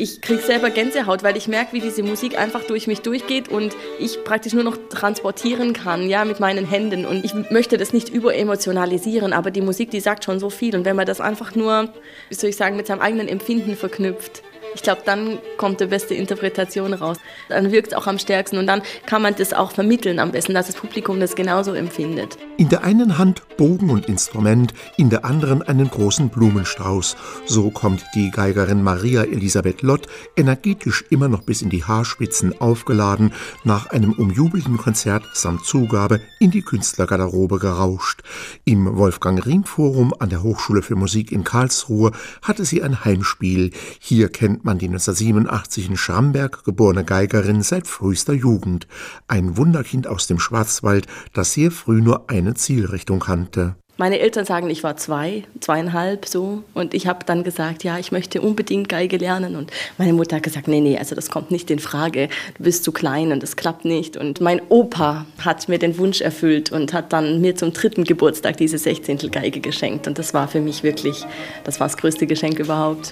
ich kriege selber Gänsehaut, weil ich merke, wie diese Musik einfach durch mich durchgeht und ich praktisch nur noch transportieren kann, ja, mit meinen Händen. Und ich möchte das nicht überemotionalisieren, aber die Musik, die sagt schon so viel. Und wenn man das einfach nur, wie soll ich sagen, mit seinem eigenen Empfinden verknüpft, ich glaube, dann kommt die beste Interpretation raus. Dann wirkt es auch am stärksten und dann kann man das auch vermitteln am besten, dass das Publikum das genauso empfindet. In der einen Hand Bogen und Instrument, in der anderen einen großen Blumenstrauß. So kommt die Geigerin Maria Elisabeth Lott, energetisch immer noch bis in die Haarspitzen aufgeladen, nach einem umjubelten Konzert samt Zugabe in die Künstlergarderobe gerauscht. Im Wolfgang-Riem-Forum an der Hochschule für Musik in Karlsruhe hatte sie ein Heimspiel. Hier kennt man die 1987 in Schramberg geborene Geigerin seit frühester Jugend. Ein Wunderkind aus dem Schwarzwald, das sehr früh nur eine Zielrichtung kannte. Meine Eltern sagen, ich war 2,5 so. Und ich habe dann gesagt, ja, ich möchte unbedingt Geige lernen. Und meine Mutter hat gesagt, nee, also das kommt nicht in Frage. Du bist zu klein und das klappt nicht. Und mein Opa hat mir den Wunsch erfüllt und hat dann mir zum 3. Geburtstag diese 16. Geige geschenkt. Und das war für mich wirklich, das war das größte Geschenk überhaupt.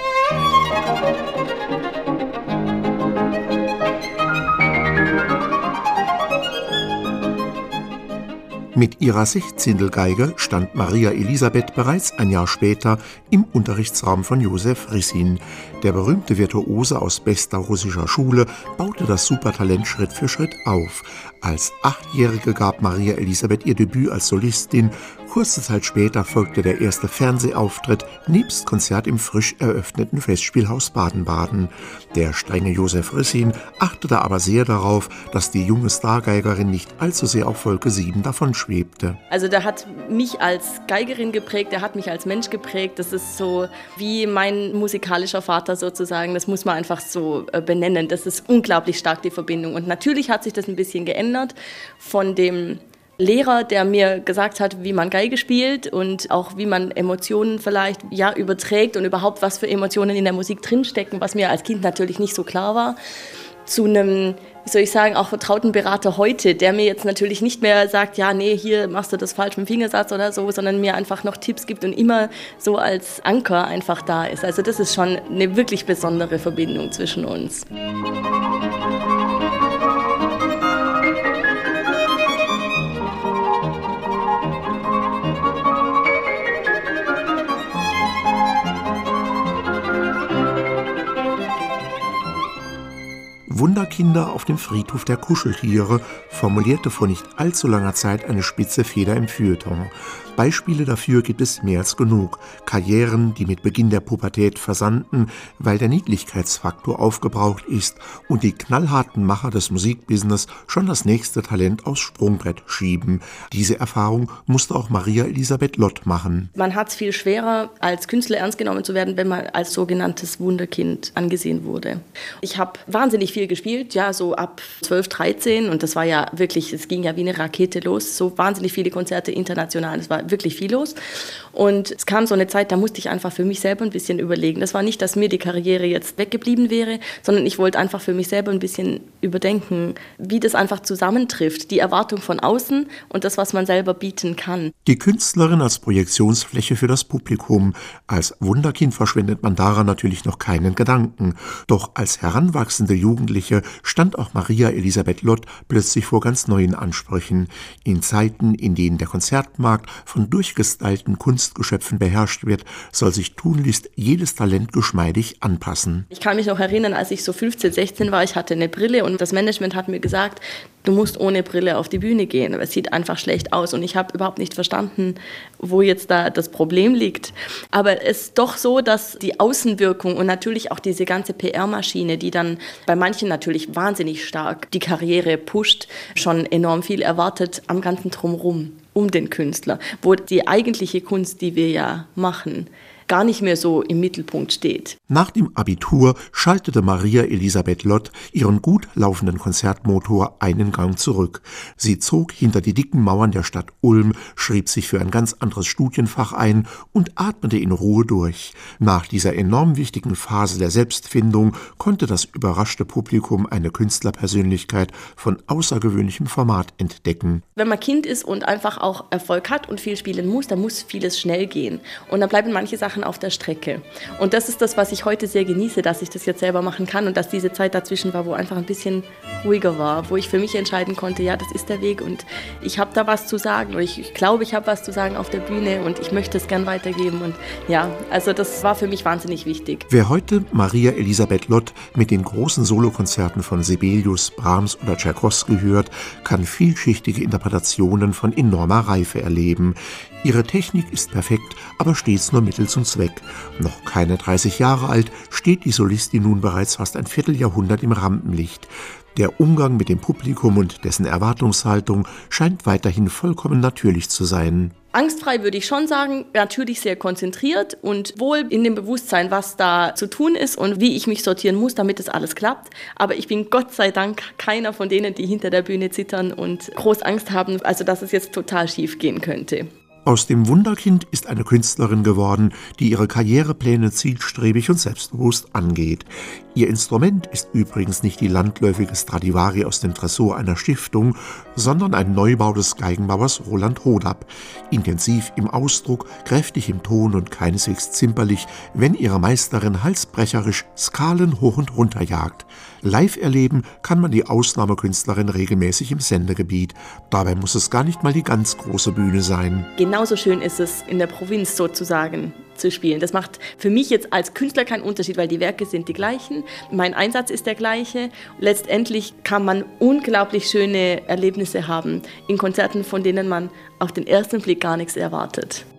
Mit ihrer 16. Geige stand Maria Elisabeth bereits ein Jahr später im Unterrichtsraum von Josef Rissin. Der berühmte Virtuose aus bester russischer Schule baute das Supertalent Schritt für Schritt auf. Als 8-Jährige gab Maria Elisabeth ihr Debüt als Solistin. Kurze Zeit später folgte der erste Fernsehauftritt nebst Konzert im frisch eröffneten Festspielhaus Baden-Baden. Der strenge Josef Rissin achtete aber sehr darauf, dass die junge Stargeigerin nicht allzu sehr auf Wolke 7 davonschwebte. Also der hat mich als Geigerin geprägt, der hat mich als Mensch geprägt. Das ist so wie mein musikalischer Vater sozusagen. Das muss man einfach so benennen. Das ist unglaublich stark, die Verbindung. Und natürlich hat sich das ein bisschen geändert von dem Lehrer, der mir gesagt hat, wie man Geige spielt und auch wie man Emotionen vielleicht überträgt und überhaupt was für Emotionen in der Musik drinstecken, was mir als Kind natürlich nicht so klar war, zu einem, wie soll ich sagen, auch vertrauten Berater heute, der mir jetzt natürlich nicht mehr sagt, ja, nee, hier machst du das falsch mit dem Fingersatz oder so, sondern mir einfach noch Tipps gibt und immer so als Anker einfach da ist. Also das ist schon eine wirklich besondere Verbindung zwischen uns. Wunderkinder auf dem Friedhof der Kuscheltiere formulierte vor nicht allzu langer Zeit eine spitze Feder im Feuilleton. Beispiele dafür gibt es mehr als genug. Karrieren, die mit Beginn der Pubertät versanden, weil der Niedlichkeitsfaktor aufgebraucht ist und die knallharten Macher des Musikbusiness schon das nächste Talent aufs Sprungbrett schieben. Diese Erfahrung musste auch Maria Elisabeth Lott machen. Man hat es viel schwerer, als Künstler ernst genommen zu werden, wenn man als sogenanntes Wunderkind angesehen wurde. Ich habe wahnsinnig viel gespielt, ja, so ab 12, 13 und das war ja wirklich, es ging ja wie eine Rakete los, so wahnsinnig viele Konzerte international, es war wirklich viel los und es kam so eine Zeit, da musste ich einfach für mich selber ein bisschen überlegen. Das war nicht, dass mir die Karriere jetzt weggeblieben wäre, sondern ich wollte einfach für mich selber ein bisschen überdenken, wie das einfach zusammentrifft, die Erwartung von außen und das, was man selber bieten kann. Die Künstlerin als Projektionsfläche für das Publikum. Als Wunderkind verschwendet man daran natürlich noch keinen Gedanken. Doch als heranwachsende Jugendliche stand auch Maria Elisabeth Lott plötzlich vor ganz neuen Ansprüchen. In Zeiten, in denen der Konzertmarkt von durchgestylten Kunstgeschöpfen beherrscht wird, soll sich tunlichst jedes Talent geschmeidig anpassen. Ich kann mich noch erinnern, als ich so 15, 16 war, ich hatte eine Brille und das Management hat mir gesagt, du musst ohne Brille auf die Bühne gehen, aber es sieht einfach schlecht aus und ich habe überhaupt nicht verstanden, wo jetzt da das Problem liegt. Aber es ist doch so, dass die Außenwirkung und natürlich auch diese ganze PR-Maschine, die dann bei manchen natürlich wahnsinnig stark die Karriere pusht, schon enorm viel erwartet am ganzen Drumherum um den Künstler, wo die eigentliche Kunst, die wir ja machen, gar nicht mehr so im Mittelpunkt steht. Nach dem Abitur schaltete Maria Elisabeth Lott ihren gut laufenden Konzertmotor einen Gang zurück. Sie zog hinter die dicken Mauern der Stadt Ulm, schrieb sich für ein ganz anderes Studienfach ein und atmete in Ruhe durch. Nach dieser enorm wichtigen Phase der Selbstfindung konnte das überraschte Publikum eine Künstlerpersönlichkeit von außergewöhnlichem Format entdecken. Wenn man Kind ist und einfach auch Erfolg hat und viel spielen muss, dann muss vieles schnell gehen. Und dann bleiben manche Sachen machen auf der Strecke. Und das ist das, was ich heute sehr genieße, dass ich das jetzt selber machen kann und dass diese Zeit dazwischen war, wo einfach ein bisschen ruhiger war, wo ich für mich entscheiden konnte, ja, das ist der Weg und ich habe da was zu sagen und ich glaube, ich habe was zu sagen auf der Bühne und ich möchte es gern weitergeben und ja, also das war für mich wahnsinnig wichtig. Wer heute Maria Elisabeth Lott mit den großen Solokonzerten von Sibelius, Brahms oder Tschaikowski hört, kann vielschichtige Interpretationen von enormer Reife erleben. Ihre Technik ist perfekt, aber stets nur Mittel zum Zweck. Noch keine 30 Jahre alt, steht die Solistin nun bereits fast ein Vierteljahrhundert im Rampenlicht. Der Umgang mit dem Publikum und dessen Erwartungshaltung scheint weiterhin vollkommen natürlich zu sein. Angstfrei würde ich schon sagen, natürlich sehr konzentriert und wohl in dem Bewusstsein, was da zu tun ist und wie ich mich sortieren muss, damit das alles klappt. Aber ich bin Gott sei Dank keiner von denen, die hinter der Bühne zittern und groß Angst haben, also dass es jetzt total schief gehen könnte. Aus dem Wunderkind ist eine Künstlerin geworden, die ihre Karrierepläne zielstrebig und selbstbewusst angeht. Ihr Instrument ist übrigens nicht die landläufige Stradivari aus dem Tresor einer Stiftung, sondern ein Neubau des Geigenbauers Roland Hodap. Intensiv im Ausdruck, kräftig im Ton und keineswegs zimperlich, wenn ihre Meisterin halsbrecherisch Skalen hoch und runter jagt. Live erleben kann man die Ausnahmekünstlerin regelmäßig im Sendegebiet. Dabei muss es gar nicht mal die ganz große Bühne sein. Genauso schön ist es, in der Provinz sozusagen zu spielen. Das macht für mich jetzt als Künstler keinen Unterschied, weil die Werke sind die gleichen, mein Einsatz ist der gleiche. Letztendlich kann man unglaublich schöne Erlebnisse haben in Konzerten, von denen man auf den ersten Blick gar nichts erwartet.